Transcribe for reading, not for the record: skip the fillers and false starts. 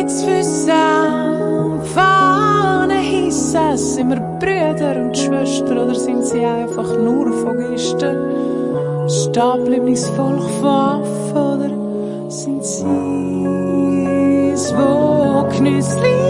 jetzt wissen, vorne hieß es, sind wir Brüder und Schwestern oder sind sie einfach nur Vogisten? Stehenbleibendes Volk von Affen oder sind sie es, wo Genüssli